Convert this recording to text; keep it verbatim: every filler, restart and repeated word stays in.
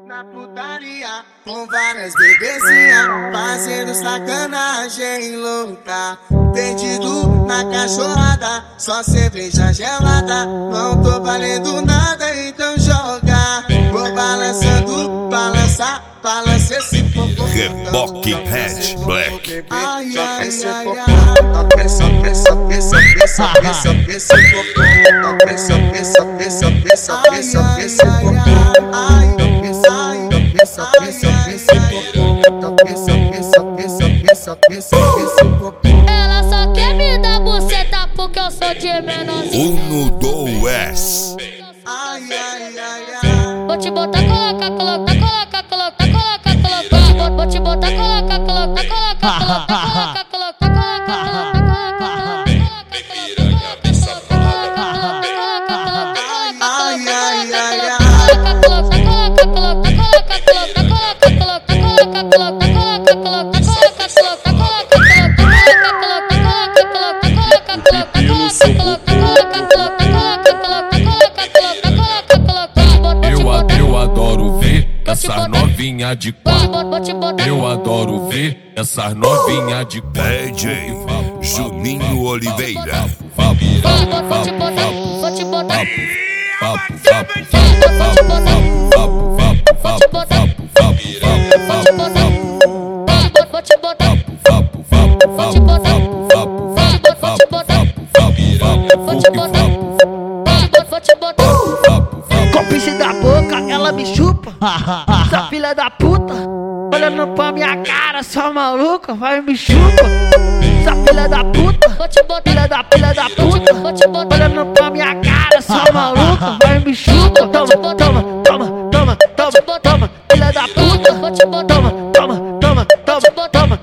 Na putaria, com várias bebezinhas, fazendo sacanagem louca. Perdido na cachorrada, só cerveja gelada. Não tô valendo nada, então joga. Vou balançando, balança, balança esse popô. Reboque Red Black. Ai, ai, ai, ai. Pensa, pensa, pensa, pensa, pensa, pensa, popô. Pensa, pensa, pensa, pensa, pensa, pensa, popô. Ai, pensa, pensa, pensa, popô. Pensa, pensa, pensa, pensa, pensa, pensa, popô. Ela só quer me dar buceta porque eu sou de menorzinho. Uno, dois. Ai, ai, ai, ai. Vou te botar, coloca, coloca, coloca, coloca, coloca, coloca. Vou te botar, coloca, coloca, coloca, coloca, coloca, coloca, coloca, Ai, ai, ai, ai. Eu adoro ver essas novinha de quatro. Eu adoro ver essas novinha de quatro. D J Juninho Oliveira. Copinche da boca, ela me chupa. Essa filha da puta, olhando pra minha cara, só maluca, vai me chupa. Essa filha da puta, filha da filha da puta, olhando pra minha cara, só maluca, vai me chupa. Toma, toma, toma, toma, toma, toma, filha da puta. Toma, toma, toma, toma, toma,